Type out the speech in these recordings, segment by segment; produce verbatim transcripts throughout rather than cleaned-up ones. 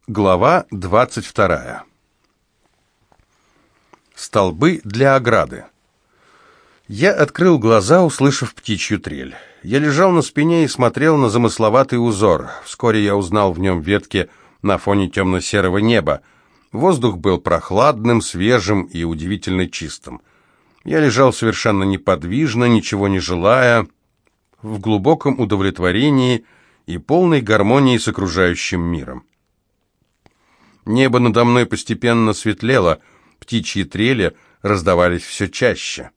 Глава двадцать вторая. Столбы для ограды. Я открыл глаза, услышав птичью трель. Я лежал на спине и смотрел на замысловатый узор. Вскоре я узнал в нем ветки на фоне темно-серого неба. Воздух был прохладным, свежим и удивительно чистым. Я лежал совершенно неподвижно, ничего не желая, в глубоком удовлетворении и полной гармонии с окружающим миром. Небо надо мной постепенно светлело, птичьи трели раздавались все чаще.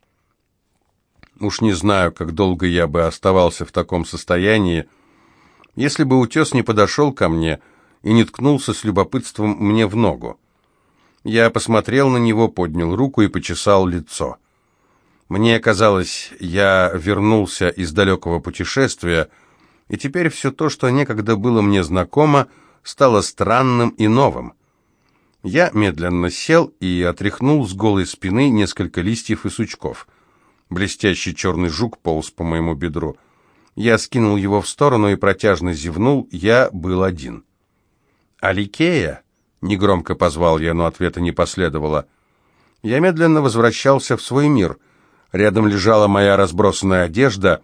Уж не знаю, как долго я бы оставался в таком состоянии, если бы утес не подошел ко мне и не ткнулся с любопытством мне в ногу. Я посмотрел на него, поднял руку и почесал лицо. Мне казалось, я вернулся из далекого путешествия, и теперь все то, что некогда было мне знакомо, стало странным и новым. Я медленно сел и отряхнул с голой спины несколько листьев и сучков. Блестящий черный жук полз по моему бедру. Я скинул его в сторону и протяжно зевнул. Я был один. «Аликея?» — негромко позвал я, но ответа не последовало. Я медленно возвращался в свой мир. Рядом лежала моя разбросанная одежда.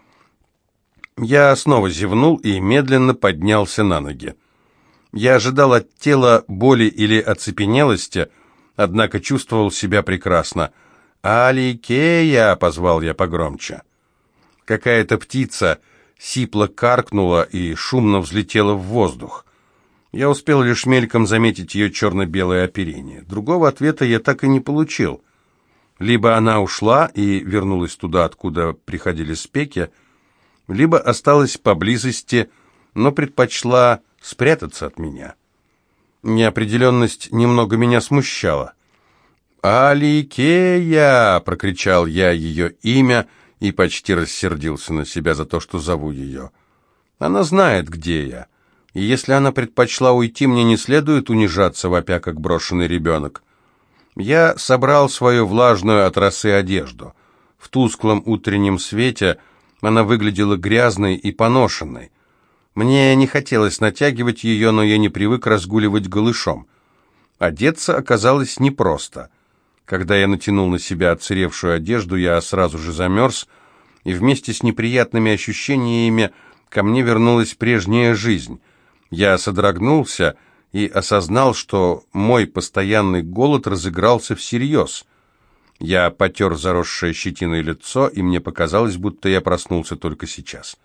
Я снова зевнул и медленно поднялся на ноги. Я ожидал от тела боли или оцепенелости, однако чувствовал себя прекрасно. «Аликея!» — позвал я погромче. Какая-то птица сипло каркнула и шумно взлетела в воздух. Я успел лишь мельком заметить ее черно-белое оперение. Другого ответа я так и не получил. Либо она ушла и вернулась туда, откуда приходили спеки, либо осталась поблизости, но предпочла спрятаться от меня. Неопределенность немного меня смущала. «Аликея!» — прокричал я ее имя и почти рассердился на себя за то, что зову ее. Она знает, где я, и если она предпочла уйти, мне не следует унижаться, вопя, как брошенный ребенок. Я собрал свою влажную от росы одежду. В тусклом утреннем свете она выглядела грязной и поношенной. Мне не хотелось натягивать ее, но я не привык разгуливать голышом. Одеться оказалось непросто. Когда я натянул на себя отсыревшую одежду, я сразу же замерз, и вместе с неприятными ощущениями ко мне вернулась прежняя жизнь. Я содрогнулся и осознал, что мой постоянный голод разыгрался всерьез. Я потер заросшее щетиной лицо, и мне показалось, будто я проснулся только сейчас.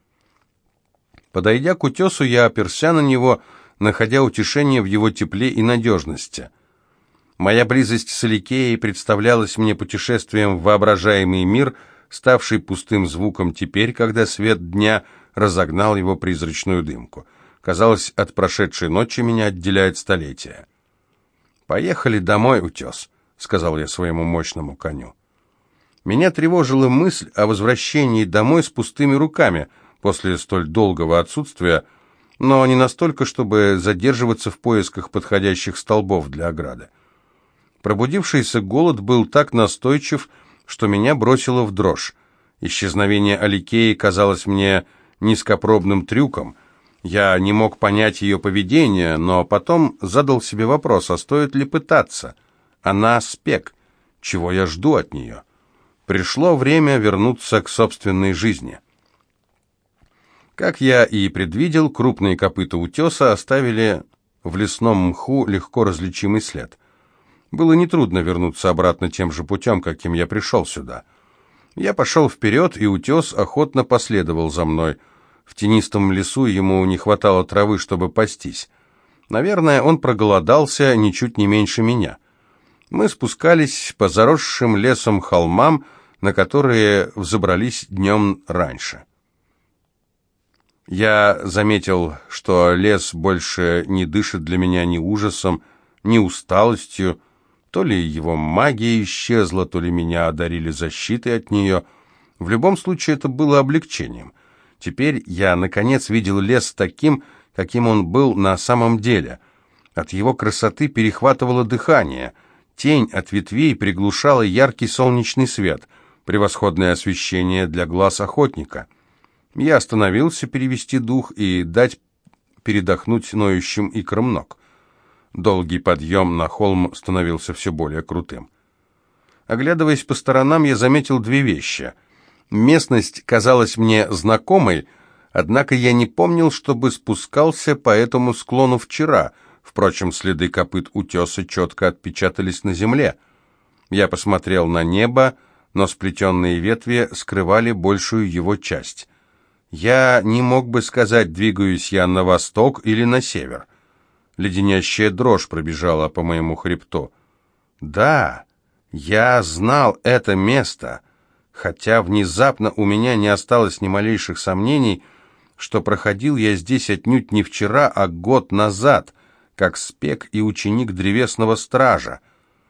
Подойдя к утесу, я оперся на него, находя утешение в его тепле и надежности. Моя близость с Аликеей представлялась мне путешествием в воображаемый мир, ставший пустым звуком теперь, когда свет дня разогнал его призрачную дымку. Казалось, от прошедшей ночи меня отделяет столетие. «Поехали домой, утес», — сказал я своему мощному коню. Меня тревожила мысль о возвращении домой с пустыми руками после столь долгого отсутствия, но не настолько, чтобы задерживаться в поисках подходящих столбов для ограды. Пробудившийся голод был так настойчив, что меня бросило в дрожь. Исчезновение Аликеи казалось мне низкопробным трюком. Я не мог понять ее поведение, но потом задал себе вопрос, а стоит ли пытаться? Она спек. Чего я жду от нее? Пришло время вернуться к собственной жизни. Как я и предвидел, крупные копыта утеса оставили в лесном мху легко различимый след. Было нетрудно вернуться обратно тем же путем, каким я пришел сюда. Я пошел вперед, и утес охотно последовал за мной. В тенистом лесу ему не хватало травы, чтобы пастись. Наверное, он проголодался ничуть не меньше меня. Мы спускались по заросшим лесом холмам, на которые взобрались днем раньше. Я заметил, что лес больше не дышит для меня ни ужасом, ни усталостью. То ли его магия исчезла, то ли меня одарили защитой от нее. В любом случае, это было облегчением. Теперь я, наконец, видел лес таким, каким он был на самом деле. От его красоты перехватывало дыхание. Тень от ветвей приглушала яркий солнечный свет, превосходное освещение для глаз охотника. Я остановился перевести дух и дать передохнуть ноющим икрам ног. Долгий подъем на холм становился все более крутым. Оглядываясь по сторонам, я заметил две вещи. Местность казалась мне знакомой, однако я не помнил, чтобы спускался по этому склону вчера. Впрочем, следы копыт утеса четко отпечатались на земле. Я посмотрел на небо, но сплетенные ветви скрывали большую его часть. Я не мог бы сказать, двигаюсь я на восток или на север. Леденящая дрожь пробежала по моему хребту. Да, я знал это место, хотя внезапно у меня не осталось ни малейших сомнений, что проходил я здесь отнюдь не вчера, а год назад, как спек и ученик древесного стража.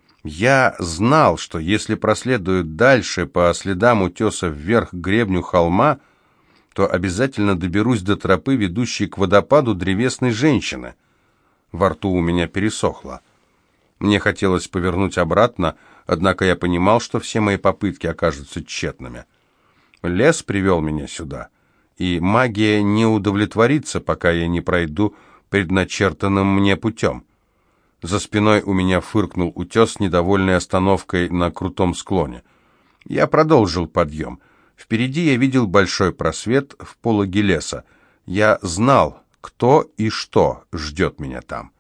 Я знал, что если проследую дальше по следам утеса вверх к гребню холма, то обязательно доберусь до тропы, ведущей к водопаду древесной женщины. Во рту у меня пересохло. Мне хотелось повернуть обратно, однако я понимал, что все мои попытки окажутся тщетными. Лес привел меня сюда, и магия не удовлетворится, пока я не пройду предначертанным мне путем. За спиной у меня фыркнул утес, недовольный остановкой на крутом склоне. Я продолжил подъем. Впереди я видел большой просвет в пологе леса. Я знал, кто и что ждет меня там.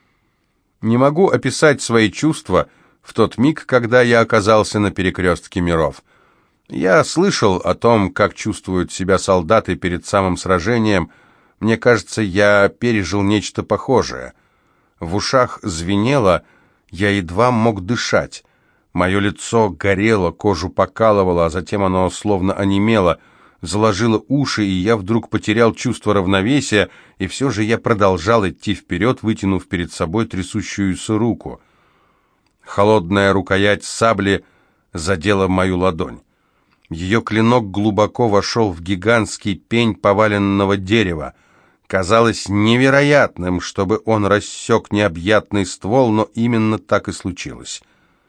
Не могу описать свои чувства в тот миг, когда я оказался на перекрестке миров. Я слышал о том, как чувствуют себя солдаты перед самым сражением. Мне кажется, я пережил нечто похожее. В ушах звенело, я едва мог дышать. Мое лицо горело, кожу покалывало, а затем оно словно онемело, заложило уши, и я вдруг потерял чувство равновесия, и все же я продолжал идти вперед, вытянув перед собой трясущуюся руку. Холодная рукоять сабли задела мою ладонь. Ее клинок глубоко вошел в гигантский пень поваленного дерева. Казалось невероятным, чтобы он рассек необъятный ствол, но именно так и случилось.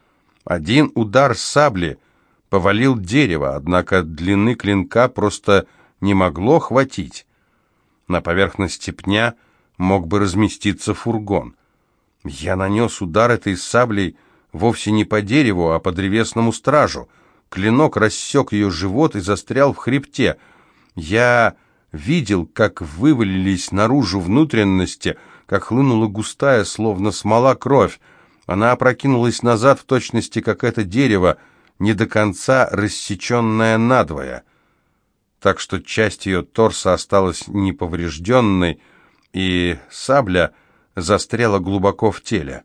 Один удар сабли повалил дерево, однако длины клинка просто не могло хватить. На поверхности пня мог бы разместиться фургон. Я нанес удар этой саблей вовсе не по дереву, а по древесному стражу. Клинок рассек ее живот и застрял в хребте. Я видел, как вывалились наружу внутренности, как хлынула густая, словно смола, кровь. Она опрокинулась назад в точности, как это дерево, не до конца рассеченное надвое. Так что часть ее торса осталась неповрежденной, и сабля застряла глубоко в теле.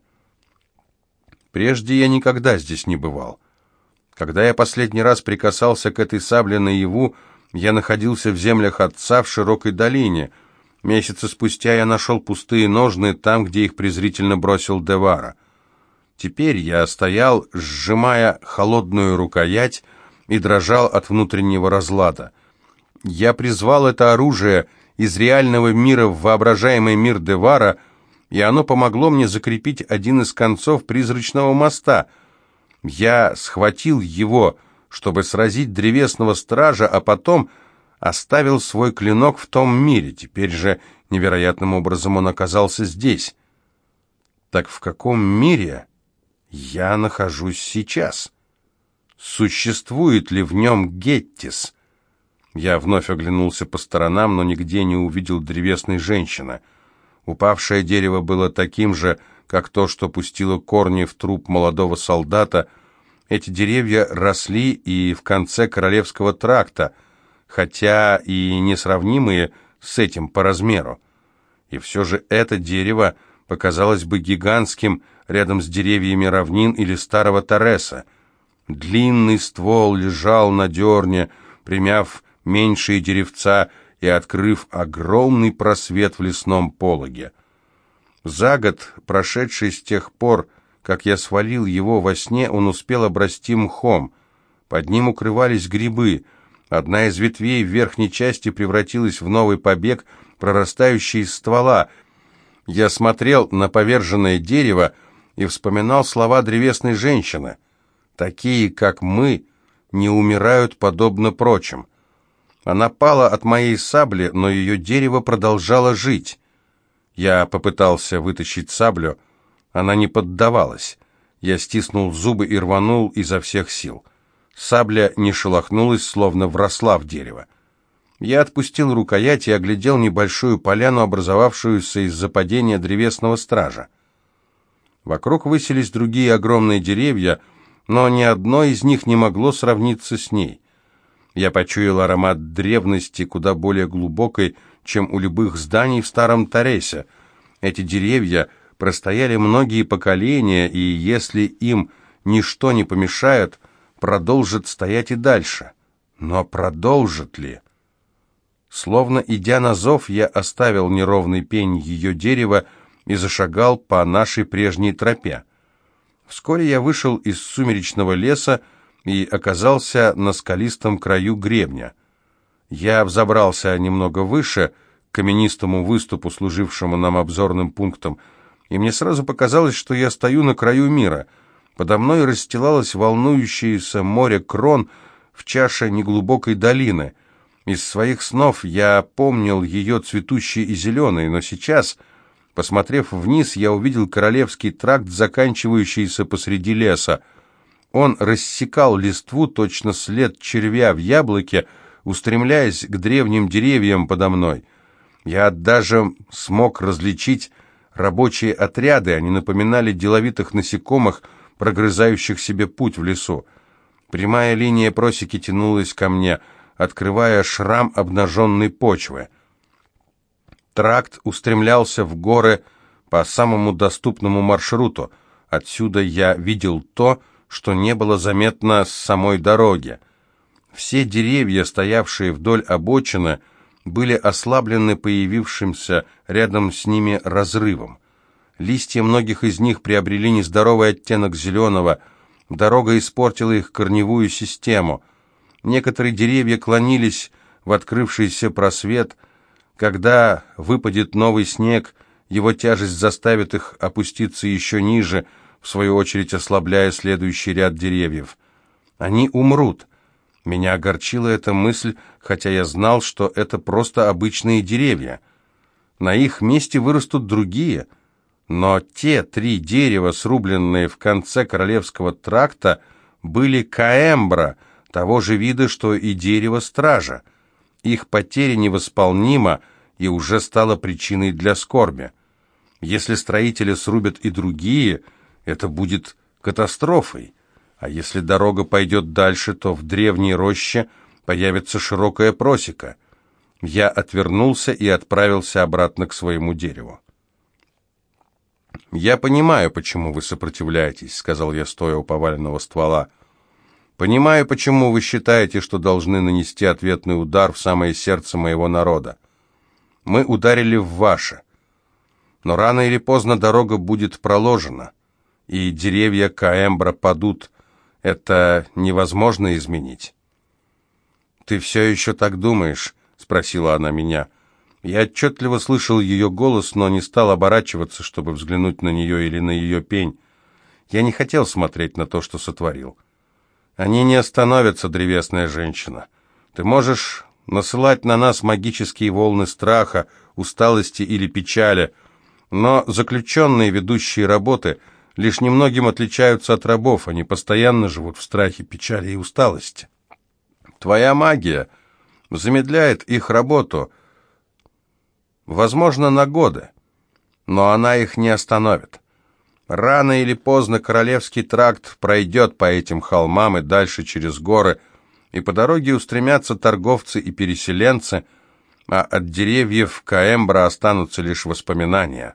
Прежде я никогда здесь не бывал. Когда я последний раз прикасался к этой сабле наяву, я находился в землях отца в широкой долине. Месяцы спустя я нашел пустые ножны там, где их презрительно бросил Девара. Теперь я стоял, сжимая холодную рукоять, и дрожал от внутреннего разлада. Я призвал это оружие из реального мира в воображаемый мир Девара, и оно помогло мне закрепить один из концов призрачного моста. Я схватил его, чтобы сразить древесного стража, а потом оставил свой клинок в том мире. Теперь же невероятным образом он оказался здесь. Так в каком мире я нахожусь сейчас? Существует ли в нем Геттис? Я вновь оглянулся по сторонам, но нигде не увидел древесной женщины. Упавшее дерево было таким же, как то, что пустило корни в труп молодого солдата. Эти деревья росли и в конце Королевского тракта, хотя и несравнимые с этим по размеру. И все же это дерево показалось бы гигантским рядом с деревьями равнин или старого Тареса. Длинный ствол лежал на дерне, примяв меньшие деревца и открыв огромный просвет в лесном пологе. За год, прошедший с тех пор, как я свалил его во сне, он успел обрасти мхом. Под ним укрывались грибы. Одна из ветвей в верхней части превратилась в новый побег, прорастающий из ствола. Я смотрел на поверженное дерево и вспоминал слова древесной женщины. «Такие, как мы, не умирают подобно прочим». Она пала от моей сабли, но ее дерево продолжало жить. Я попытался вытащить саблю, Она не поддавалась. Я стиснул зубы и рванул изо всех сил. Сабля не шелохнулась, словно вросла в дерево. Я отпустил рукоять и оглядел небольшую поляну, образовавшуюся из-за падения древесного стража. Вокруг высились другие огромные деревья, но ни одно из них не могло сравниться с ней. Я почуял аромат древности, куда более глубокой, чем у любых зданий в старом Торресе. Эти деревья простояли многие поколения, и если им ничто не помешает, продолжат стоять и дальше. Но продолжат ли? Словно идя на зов, я оставил неровный пень ее дерева и зашагал по нашей прежней тропе. Вскоре я вышел из сумеречного леса и оказался на скалистом краю гребня. Я взобрался немного выше, к каменистому выступу, служившему нам обзорным пунктом, и мне сразу показалось, что я стою на краю мира. Подо мной расстилалось волнующееся море крон в чаше неглубокой долины. Из своих снов я помнил ее цветущей и зеленой, но сейчас, посмотрев вниз, я увидел королевский тракт, заканчивающийся посреди леса. Он рассекал листву, точно след червя в яблоке, устремляясь к древним деревьям подо мной. Я даже смог различить рабочие отряды, они напоминали деловитых насекомых, прогрызающих себе путь в лесу. Прямая линия просеки тянулась ко мне, открывая шрам обнаженной почвы. Тракт устремлялся в горы по самому доступному маршруту. Отсюда я видел то, что не было заметно с самой дороги. Все деревья, стоявшие вдоль обочины, были ослаблены появившимся рядом с ними разрывом. Листья многих из них приобрели нездоровый оттенок зеленого. Дорога испортила их корневую систему. Некоторые деревья клонились в открывшийся просвет. Когда выпадет новый снег, его тяжесть заставит их опуститься еще ниже, в свою очередь ослабляя следующий ряд деревьев. Они умрут. Меня огорчила эта мысль, хотя я знал, что это просто обычные деревья. На их месте вырастут другие, но те три дерева, срубленные в конце Королевского тракта, были каэмбра, того же вида, что и дерево стража. Их потеря невосполнима и уже стала причиной для скорби. Если строители срубят и другие, это будет катастрофой. А если дорога пойдет дальше, то в древней роще появится широкая просека. Я отвернулся и отправился обратно к своему дереву. «Я понимаю, почему вы сопротивляетесь», — сказал я, стоя у поваленного ствола. «Понимаю, почему вы считаете, что должны нанести ответный удар в самое сердце моего народа. Мы ударили в ваше. Но рано или поздно дорога будет проложена, и деревья каэмбра падут. Это невозможно изменить». «Ты все еще так думаешь?» — спросила она меня. Я отчетливо слышал ее голос, но не стал оборачиваться, чтобы взглянуть на нее или на ее пень. Я не хотел смотреть на то, что сотворил. «Они не остановятся, древесная женщина. Ты можешь насылать на нас магические волны страха, усталости или печали, но заключенные, ведущие работы, лишь немногим отличаются от рабов, они постоянно живут в страхе, печали и усталости. Твоя магия замедляет их работу, возможно, на годы, но она их не остановит. Рано или поздно Королевский тракт пройдет по этим холмам и дальше через горы, и по дороге устремятся торговцы и переселенцы, а от деревьев каэмбра останутся лишь воспоминания.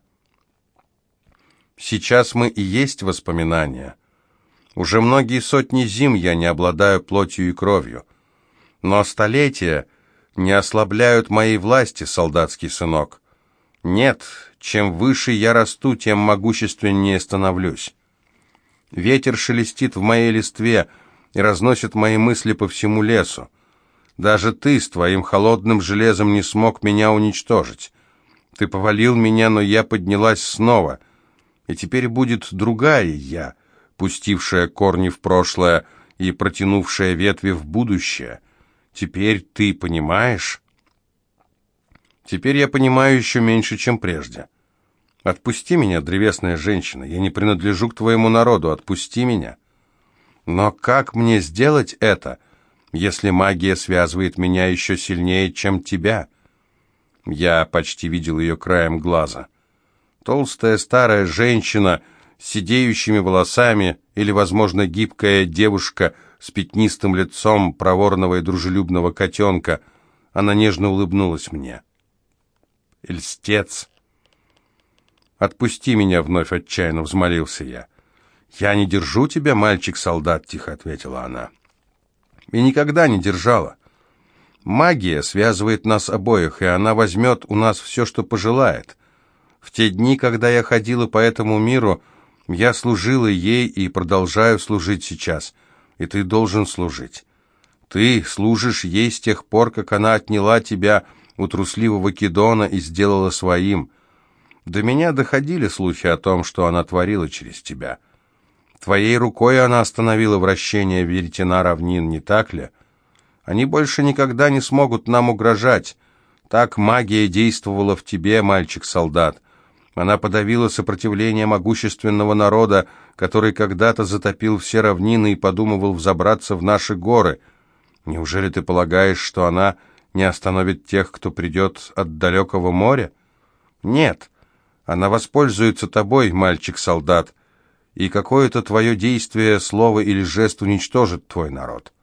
Сейчас мы и есть воспоминания. Уже многие сотни зим я не обладаю плотью и кровью. Но столетия не ослабляют моей власти, солдатский сынок. Нет, чем выше я расту, тем могущественнее становлюсь. Ветер шелестит в моей листве и разносит мои мысли по всему лесу. Даже ты с твоим холодным железом не смог меня уничтожить. Ты повалил меня, но я поднялась снова. И теперь будет другая я, пустившая корни в прошлое и протянувшая ветви в будущее. Теперь ты понимаешь? Теперь я понимаю еще меньше, чем прежде. Отпусти меня, древесная женщина, я не принадлежу к твоему народу, отпусти меня. Но как мне сделать это, если магия связывает меня еще сильнее, чем тебя? Я почти видел ее краем глаза. Толстая старая женщина с сидеющими волосами или, возможно, гибкая девушка с пятнистым лицом проворного и дружелюбного котенка. Она нежно улыбнулась мне. Льстец. «Отпусти меня», — вновь отчаянно взмолился я. «Я не держу тебя, мальчик-солдат», — тихо ответила она. «И никогда не держала. Магия связывает нас обоих, и она возьмет у нас все, что пожелает. В те дни, когда я ходила по этому миру, я служила ей и продолжаю служить сейчас, и ты должен служить. Ты служишь ей с тех пор, как она отняла тебя у трусливого Кидона и сделала своим. До меня доходили слухи о том, что она творила через тебя. Твоей рукой она остановила вращение веретена равнин, не так ли? Они больше никогда не смогут нам угрожать. Так магия действовала в тебе, мальчик-солдат. Она подавила сопротивление могущественного народа, который когда-то затопил все равнины и подумывал взобраться в наши горы. Неужели ты полагаешь, что она не остановит тех, кто придет от далекого моря? Нет. Она воспользуется тобой, мальчик-солдат, и какое-то твое действие, слово или жест уничтожит твой народ.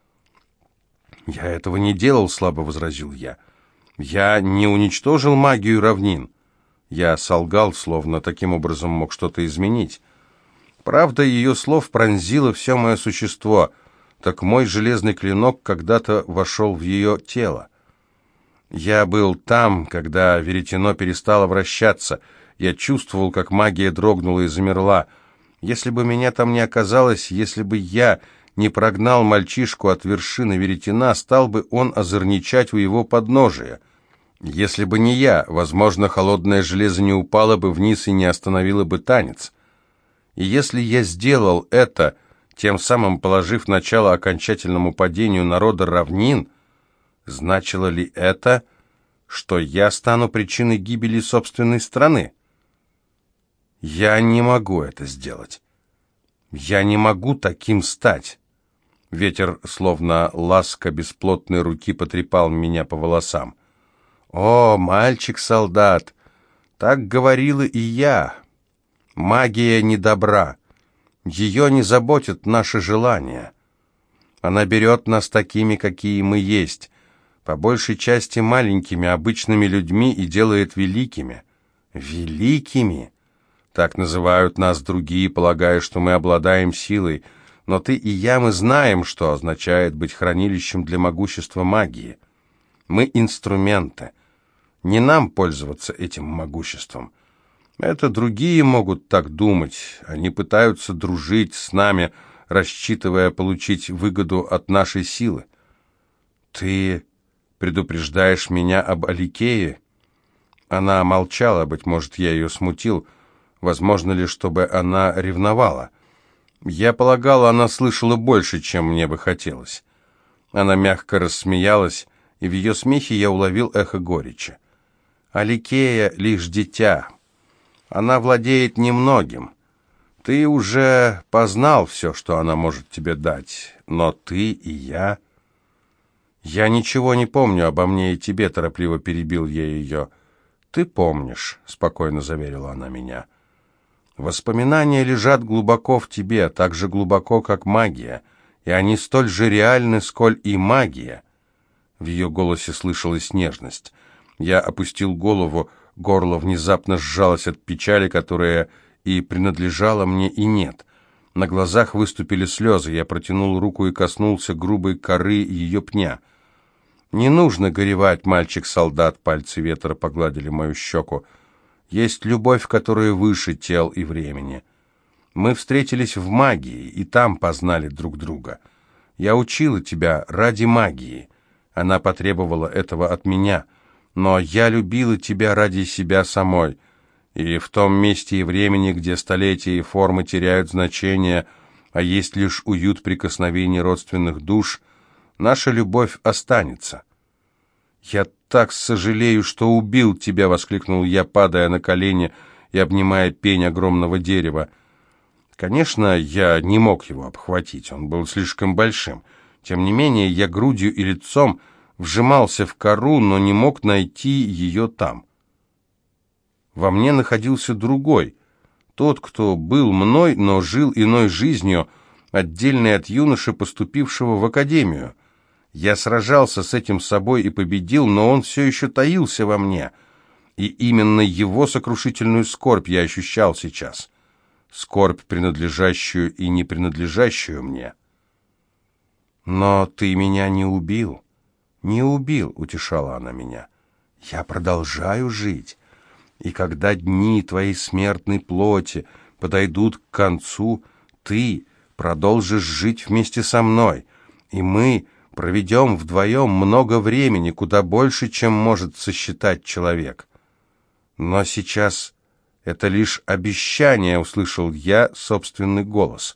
«Я этого не делал», — слабо возразил я. «Я не уничтожил магию равнин». Я солгал, словно таким образом мог что-то изменить. Правда, ее слов пронзило все мое существо, так мой железный клинок когда-то вошел в ее тело. Я был там, когда веретено перестало вращаться. Я чувствовал, как магия дрогнула и замерла. Если бы меня там не оказалось, если бы я не прогнал мальчишку от вершины веретена, стал бы он озорничать у его подножия. Если бы не я, возможно, холодное железо не упало бы вниз и не остановило бы танец. И если я сделал это, тем самым положив начало окончательному падению народа равнин, значило ли это, что я стану причиной гибели собственной страны? Я не могу это сделать. Я не могу таким стать. Ветер, словно ласка бесплотной руки, потрепал меня по волосам. «О, мальчик-солдат, так говорила и я. Магия не добра. Ее не заботят наши желания. Она берет нас такими, какие мы есть, по большей части маленькими, обычными людьми, и делает великими». «Великими?» Так называют нас другие, полагая, что мы обладаем силой. Но ты и я, мы знаем, что означает быть хранилищем для могущества магии. Мы инструменты. Не нам пользоваться этим могуществом. Это другие могут так думать. Они пытаются дружить с нами, рассчитывая получить выгоду от нашей силы. Ты предупреждаешь меня об Аликее? Она молчала, быть может, я ее смутил. Возможно ли, чтобы она ревновала? Я полагал, она слышала больше, чем мне бы хотелось. Она мягко рассмеялась, и в ее смехе я уловил эхо горечи. Аликея — лишь дитя. Она владеет немногим. Ты уже познал все, что она может тебе дать, но ты и я... Я ничего не помню обо мне и тебе, торопливо перебил я ее. Ты помнишь, спокойно заверила она меня. Воспоминания лежат глубоко в тебе, так же глубоко, как магия, и они столь же реальны, сколь и магия. В ее голосе слышалась нежность. Я опустил голову, горло внезапно сжалось от печали, которая и принадлежала мне, и нет. На глазах выступили слезы, я протянул руку и коснулся грубой коры ее пня. «Не нужно горевать, мальчик-солдат», — пальцы ветра погладили мою щеку. Есть любовь, которая выше тел и времени. Мы встретились в магии, и там познали друг друга. Я учила тебя ради магии. Она потребовала этого от меня. Но я любила тебя ради себя самой. И в том месте и времени, где столетия и формы теряют значение, а есть лишь уют прикосновений родственных душ, наша любовь останется. «Я так сожалею, что убил тебя!» — воскликнул я, падая на колени и обнимая пень огромного дерева. Конечно, я не мог его обхватить, он был слишком большим. Тем не менее, я грудью и лицом вжимался в кору, но не мог найти ее там. Во мне находился другой, тот, кто был мной, но жил иной жизнью, отдельный от юноши, поступившего в академию. Я сражался с этим собой и победил, но он все еще таился во мне, и именно его сокрушительную скорбь я ощущал сейчас. Скорбь, принадлежащую и не принадлежащую мне. «Но ты меня не убил, не убил», — утешала она меня. «Я продолжаю жить, и когда дни твоей смертной плоти подойдут к концу, ты продолжишь жить вместе со мной, и мы проведем вдвоем много времени, куда больше, чем может сосчитать человек. Но сейчас это лишь обещание», — услышал я собственный голос.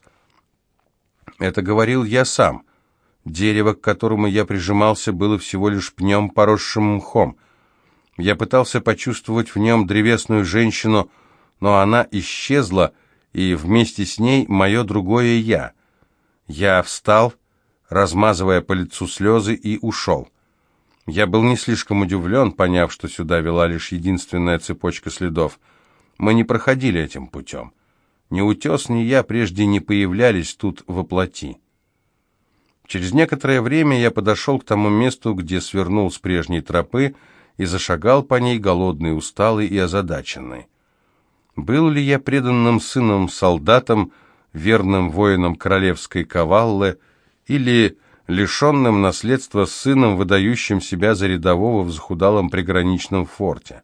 Это говорил я сам. Дерево, к которому я прижимался, было всего лишь пнем, поросшим мхом. Я пытался почувствовать в нем древесную женщину, но она исчезла, и вместе с ней мое другое «я». Я встал, размазывая по лицу слезы, и ушел. Я был не слишком удивлен, поняв, что сюда вела лишь единственная цепочка следов. Мы не проходили этим путем. Ни утес, ни я прежде не появлялись тут воплоти. Через некоторое время я подошел к тому месту, где свернул с прежней тропы, и зашагал по ней, голодный, усталый и озадаченный. Был ли я преданным сыном-солдатом, верным воином королевской каваллы, или лишенным наследства сыном, выдающим себя за рядового в захудалом приграничном форте?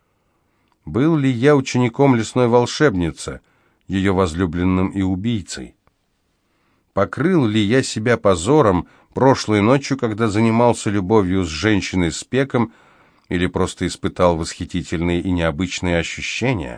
Был ли я учеником лесной волшебницы, ее возлюбленным и убийцей? Покрыл ли я себя позором прошлой ночью, когда занимался любовью с женщиной-спеком, или просто испытал восхитительные и необычные ощущения?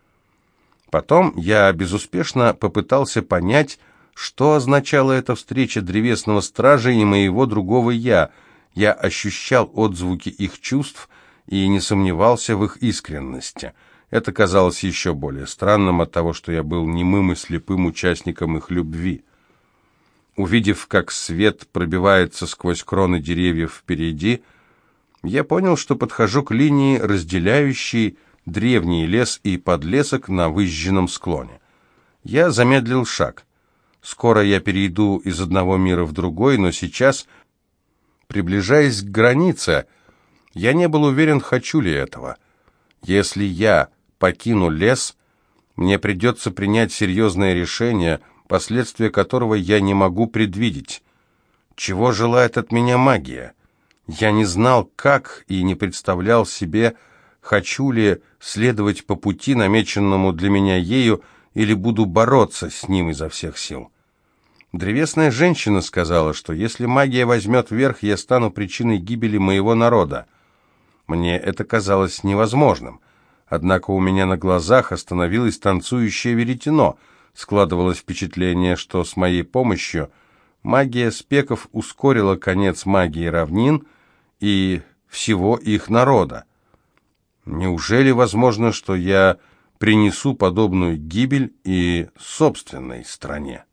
Потом я безуспешно попытался понять, что означала эта встреча древесного стража и моего другого «я». Я ощущал отзвуки их чувств и не сомневался в их искренности. Это казалось еще более странным от того, что я был немым и слепым участником их любви. Увидев, как свет пробивается сквозь кроны деревьев впереди, я понял, что подхожу к линии, разделяющей древний лес и подлесок на выжженном склоне. Я замедлил шаг. Скоро я перейду из одного мира в другой, но сейчас, приближаясь к границе, я не был уверен, хочу ли этого. Если я покину лес, мне придется принять серьезное решение, последствия которого я не могу предвидеть. Чего желает от меня магия? Я не знал, как, и не представлял себе, хочу ли следовать по пути, намеченному для меня ею, или буду бороться с ним изо всех сил. Древесная женщина сказала, что если магия возьмет верх, я стану причиной гибели моего народа. Мне это казалось невозможным. Однако у меня на глазах остановилось танцующее веретено. Складывалось впечатление, что с моей помощью магия спеков ускорила конец магии равнин и всего их народа. Неужели возможно, что я принесу подобную гибель и собственной стране?